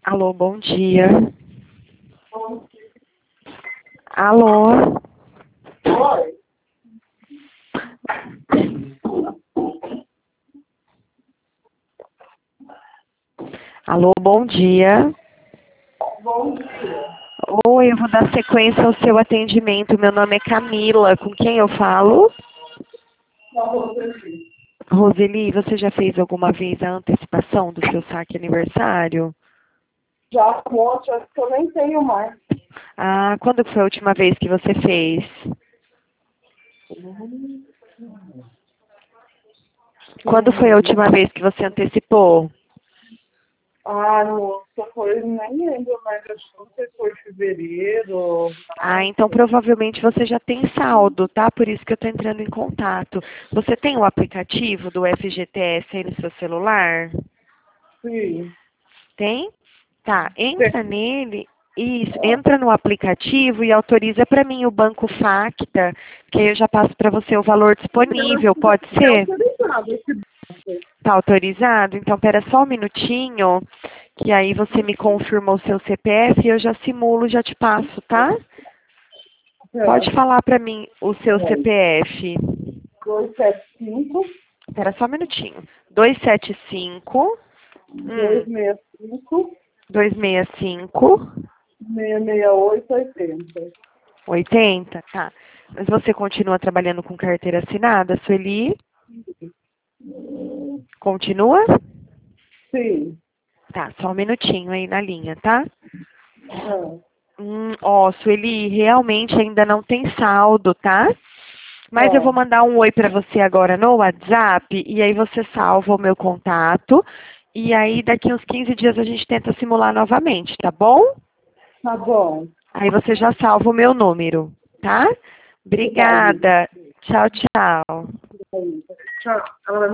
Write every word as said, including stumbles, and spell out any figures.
Alô, bom dia. Alô? Oi. Alô, bom dia. Bom dia. Oi, eu vou dar sequência ao seu atendimento. Meu nome é Camila. Com quem eu falo? Uma Roseli. Roseli, você já fez alguma vez a antecipação do seu saque aniversário? Já um monte, acho que eu nem tenho mais. Ah, quando foi a última vez que você fez? Quando foi a última vez que você antecipou? Ah, moça, foi, nem lembro mais, acho que não sei se foi fevereiro. Ah, então provavelmente você já tem saldo, tá? Por isso que eu estou entrando em contato. Você tem o aplicativo do F G T S aí no seu celular? Sim. Tem? Tá, entra nele, isso, entra no aplicativo e autoriza para mim o Banco Facta, que aí eu já passo para você o valor disponível, pode É ser? autorizado esse banco. Tá autorizado? Então, pera só um minutinho, que aí você me confirma o seu C P F e eu já simulo, já te passo, tá? Pode falar para mim o seu C P F. dois sete cinco, Espera só um minutinho. dois sete cinco, dois hum, seis cinco, dois seis cinco, seis seis oito, oitenta. oitenta, tá. Mas você continua trabalhando com carteira assinada, Sueli? Continua? Sim. Tá, só um minutinho aí na linha, tá? Ah, Hum, ó, Sueli, realmente ainda não tem saldo, tá? Mas eu vou tá. mandar um oi pra você agora no WhatsApp e aí você salva o meu contato. E aí daqui uns quinze dias a gente tenta simular novamente, tá bom? Tá bom. Aí você já salva o meu número, tá? Obrigada. Obrigada. Tchau, tchau. Tchau. Ela vai